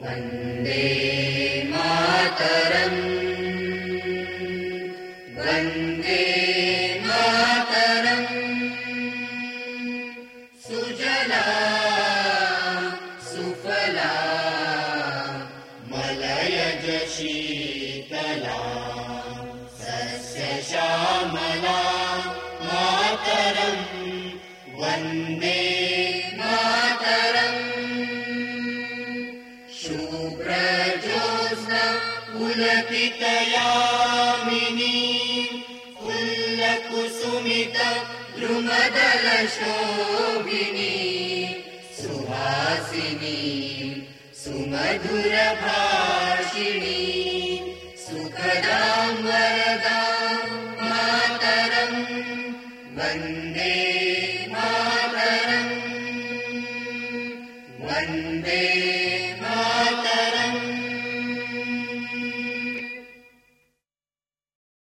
वन्दे मातरम् वन्दे मातरम् सुजला सुफला मलयज शीतला सस्यश्यामला मातरम् वन्दे मातरम् शुभ्रज्योत्स्ना पुलकितयामिनी फुल्लकुसुमित द्रुमदलशोभिनी सुहासिनी सुमधुरभाषिणी सुखदां वरदां मातरं वन्दे मातरम् वन्दे